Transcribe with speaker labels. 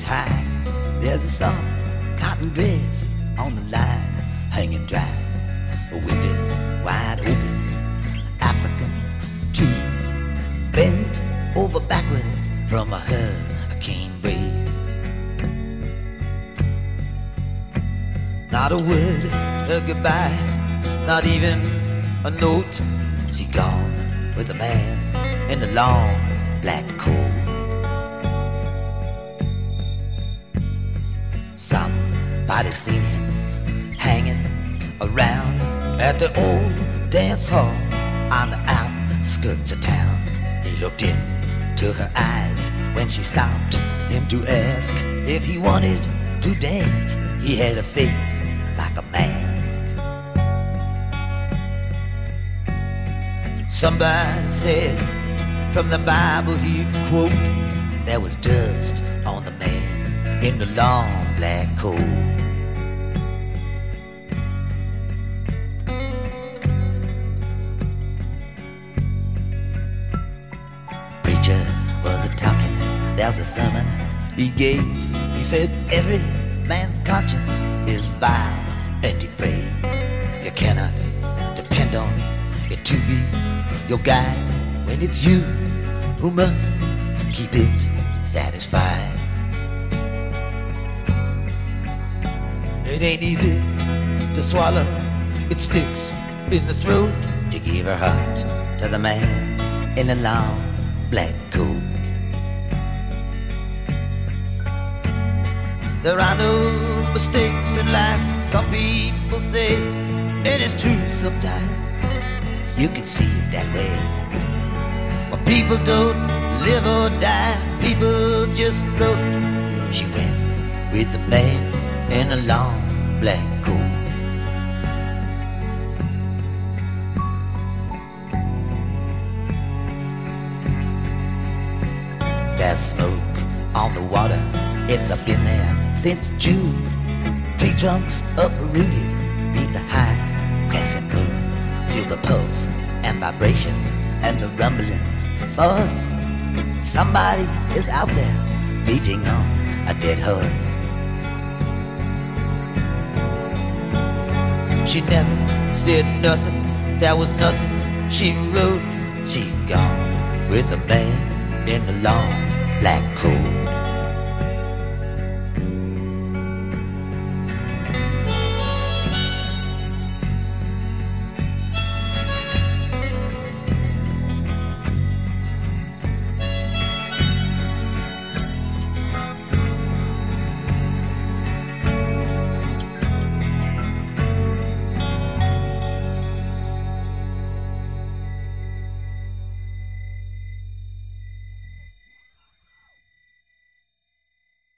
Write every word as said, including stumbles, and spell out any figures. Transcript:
Speaker 1: high, there's a soft cotton dress on the line, hanging dry. The windows wide open, African trees bent over backwards from a hurricane breeze. Not a word of goodbye, not even a note. She gone with a man in the long black coat. Somebody seen him hanging around at the old dance hall on the outskirts of town. He looked into her eyes when she stopped him to ask if he wanted to dance. He had a face like a mask. Somebody said from the Bible he'd quote, there was dust on the man in the long black coat. Preacher was a talking, there's a sermon he gave. He said every man's conscience is vile and depraved. You cannot depend on it to be your guide when it's you who must keep it satisfied. It ain't easy to swallow, it sticks in the throat to give her heart to the man in a long black coat. There are no mistakes in life, some people say, and it's true sometimes. You can see it that way. But people don't live or die, people just float. She went with the man in a long black coat. There's smoke on the water, it's up in there since June. Tree trunks uprooted neath the high crescent moon. Feel the pulse and vibration and the rumbling force. Somebody is out there beating on a dead horse. She never said nothing, there was nothing she wrote. She gone with the man in the long black coat.